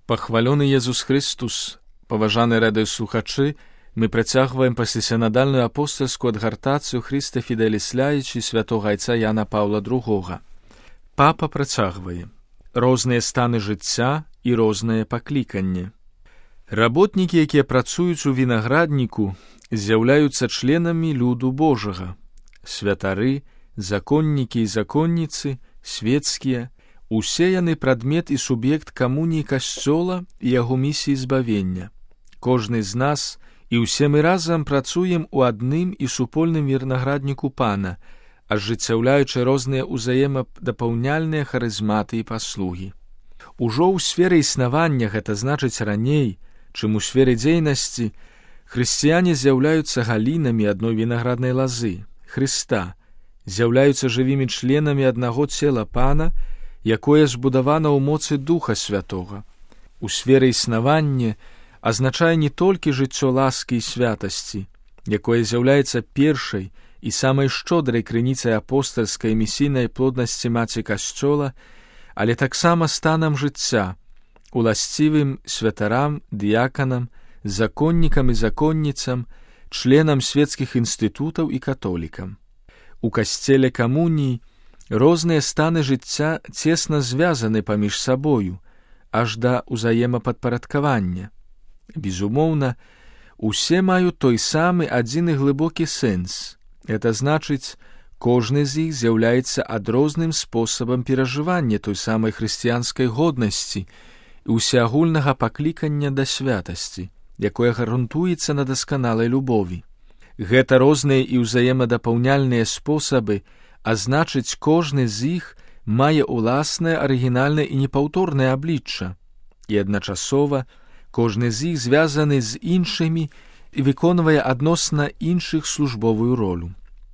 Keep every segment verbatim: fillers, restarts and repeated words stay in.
Пахвалёны Єсус Христус, паважаныя радыёслухачы, мы працягваем паслесянадальную апостальскую адгартацыю Хрыста Фіделіс Ляічі святога айца Яна Паўла другога. Папа працягвае. Розныя станы жыцця і рознае пакліканне. Работнікі, якія працуюць у вінаградніку, з'яўляюцца членамі люду Божага. Святары, законнікі і законніцы, свецкія, усе яны прадмет і суб'ект камуніі касцёла і яго місіі збавення. Кожны з нас і ўсе мы разам працуем у адным і супольным вінаградніку Пана, ажыццяўляючы розныя ўзаемадапаўняльныя харызматы і паслугі. Ужо ў сферы існавання, гэта значыць раней, чым у сферы дзейнасці, хрысціяне з'яўляюцца галінамі адной вінаграднай лазы, Хрыста, з'яўляюцца жывымі членамі аднаго цела Пана, якое збудавана ў моцы Духа Святога. У сферы існавання азначае не толькі жыццё ласкі і святасці, якое з'яўляецца першай і самай шчодрай крыніцай апостальскай і місійнай плоднасці маці Касцёла, але таксама станам жыцця, уласцівым святарам, дыяканам, законнікам і законніцам, членам свецкіх інстытутаў і католікам. У касцеле камуніі розныя станы жыцця цесна звязаны паміж сабою, аж да ўзаемападпарадкавання. Безумоўна, усе маюць той самы адзін і глыбокі сэнс. Гэта значыць, кожны з іх з'яўляецца адрозным спосабам перажывання той самай хрысціянскай годнасці і усеагульнага паклікання да святасці, якое гарантуецца на дасканалай любові. Гэта розныя і ўзаемадапаўняльныя спосабы, а значыць, кожны з іх мае ўласнае арыгінальнае і непаўторнае аблічча, і адначасова кожны з іх звязаны з іншымі і выконвае адносна іншых службовую ролю.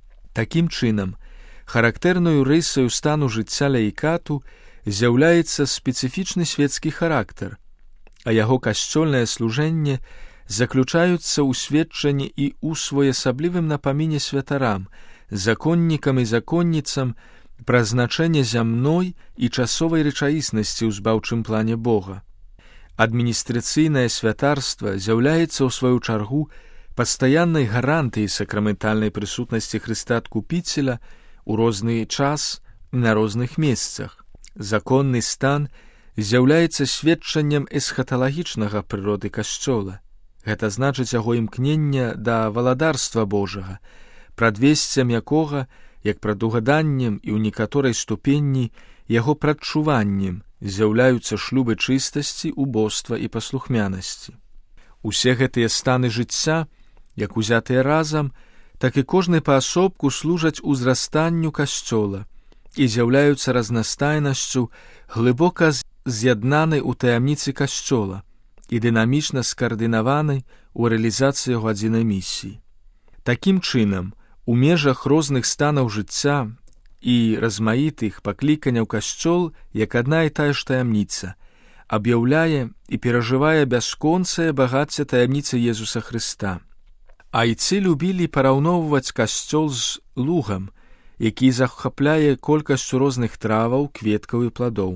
Такім чынам, характэрнаю рысаю стану жыцця лаікату з'яўляецца спецыфічны свецкі характар, а яго касцёльнае служэнне заключаюцца ў сведчанні і ў своеасаблівым напаміне святарам, законнікам і законніцам пра значэнне зямной і часовай рэчаіснасці ў збаўчым плане Бога. Адміністрацыйнае святарства з'яўляецца ў сваю чаргу пастаяннай гарантыяй сакраментальнай прысутнасці Хрыста Адкупіцеля ў розны час на розных месцах. Законны стан з'яўляецца сведчаннем эсхаталагічнага прыроды Касцёла. Гэта значыць яго імкнення да валадарства Божага, прадвесцем якога, як прадугаданнем і ў некаторай ступенні яго прадчуваннем з'яўляюцца шлюбы чыстасці, убоства і паслухмянасці. Усе гэтыя станы жыцця, як узятыя разам, так і кожны паасобку служаць узрастанню Касцёла і з'яўляюцца разнастайнасцю глыбока з'яднанай у таямніцы Касцёла і дынамічна скаардынаванай у рэалізацыі яго адзінай місіі. Такім чынам, у межах розных станаў жыцця і размаітых пакліканняў Касцёл, як адна і тая ж таямніца, аб'яўляе і перажывае бясконцае багацце таямніцы Езуса Хрыста. Айцы любілі параўноўваць Касцёл з лугам, які захапляе колькасцю розных траваў, кветкаў і пладоў.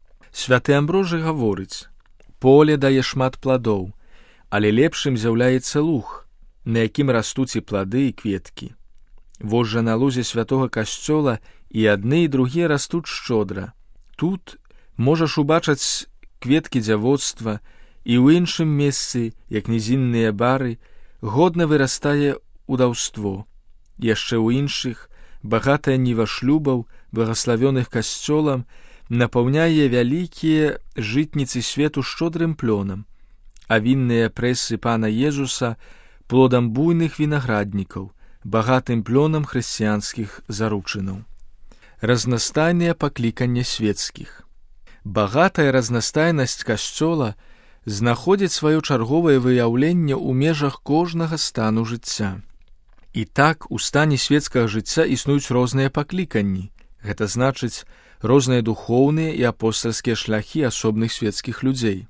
Святы Амброжы гаворыць: поле дае шмат пладоў, але лепшым з'яўляецца луг, на якім растуць і плады і кветкі. Вось жа на лузе святога Касцёла і адны і другія растуць шчодра. Тут можаш убачыць кветкі дзявоцтва, і ў іншым месцы, як нізінныя бары, годна вырастае удаўство. Яшчэ ў іншых багатая ніва шлюбаў, благаславёных Касцёлам, напаўняе вялікія жытніцы свету шчодрым плёнам, а вінныя прэсы Пана Езуса плодам буйных вінаграднікаў, багатым плёнам хрысціянскіх заручынаў. Разнастайныя пакліканне свецкіх. Багатая разнастайнасць Касцёла знаходзіць сваё чарговае выяўленне ў межах кожнага стану жыцця. І так, у стане свецкага жыцця існуюць розныя пакліканні, гэта значыць розныя духоўныя і апостальскія шляхі асобных свецкіх людзей.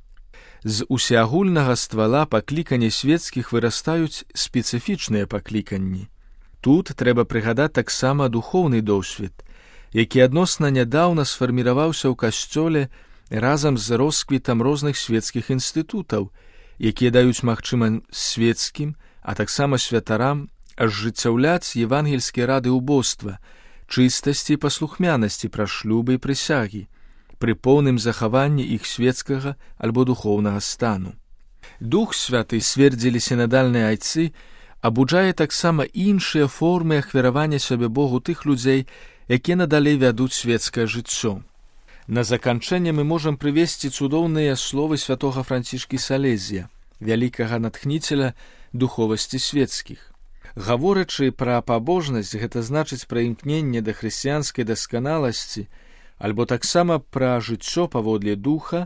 З усеагульнага ствала паклікання свецкіх вырастаюць спецыфічныя пакліканні. Тут трэба прыгадаць таксама духоўны досвед, які адносна нядаўна сфарміраваўся ў Касцёле разам з росквітам розных свецкіх інстытутаў, якія даюць магчыма свецкім, а таксама святарам ажыццяўляць евангельскія рады убоства, чыстасці і паслухмянасці праз шлюбы і прысягі, пры поўным захаванні іх свецкага альбо духоўнага стану. Дух Святы, свердзілі сінадальныя айцы, абуджае таксама іншыя формы ахвяравання сябе Богу тых людзей, якія надалей вядуць свецкае жыццё. На заканчэнне мы можам прывесці цудоўныя словы святога Францішкі Салезія, вялікага натхніцеля духовасці свецкіх. Гаворачы пра пабожнасць, гэта значыць пра імкненне да хрысціянскай дасканаласці, альбо таксама пра жыццё паводле духа,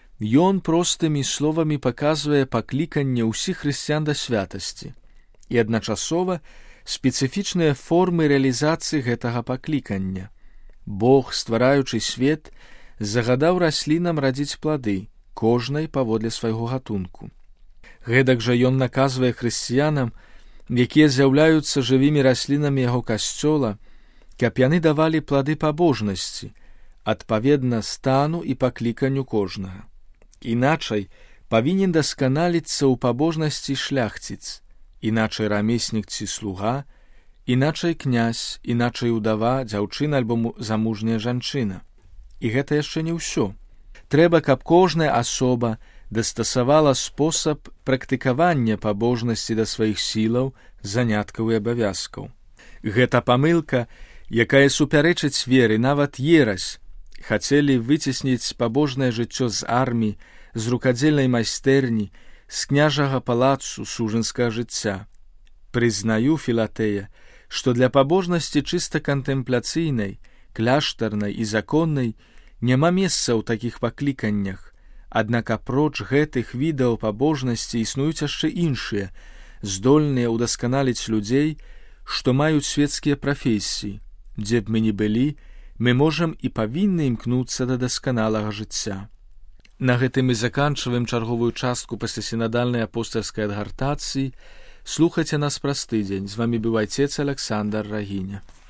ён простымі словамі паказвае пакліканне ўсіх хрысціян да святасці і адначасова спецыфічныя формы рэалізацыі гэтага паклікання. Бог, ствараючы свет, загадаў раслінам радзіць плады, кожнай паводле свайго гатунку. Гэтак жа ён наказвае хрысціянам, якія з'яўляюцца жывымі раслінамі яго касцёла, каб яны давалі плады пабожнасці, адпаведна стану і пакліканню кожнага. Іначай павінен дасканаліцца ў пабожнасці шляхціц, іначай рамеснік ці слуга, іначай князь, іначай удава, дзяўчына альбо замужняя жанчына. І гэта яшчэ не ўсё. Трэба, каб кожная асоба дастасавала спосаб практыкавання пабожнасці да сваіх сілаў, заняткаў і абавязкаў. Гэта памылка, якая супярэчыць веры, нават ерась, хацелі выцесніць пабожнае жыццё з арміі, з рукадзельнай майстэрні, з княжага палацу, сужанскага жыцця. Прызнаю, Філатэя, што для пабожнасці чыста кантэмпляцыйнай, кляштарнай і законнай няма месца ў такіх пакліканнях, аднак апроч гэтых відаў пабожнасці існуюць яшчэ іншыя, здольныя ўдасканаліць людзей, што маюць свецкія прафесіі. Дзе б мы ні былі, мы можам і павінны імкнуцца да дасканалага жыцця. На гэтым мы заканчваем чарговую частку паслясінадальнай апостальскай адгартацыі. Слухайце нас праз тыдзень. З вамі быў айцец Аляксандр Рагіня.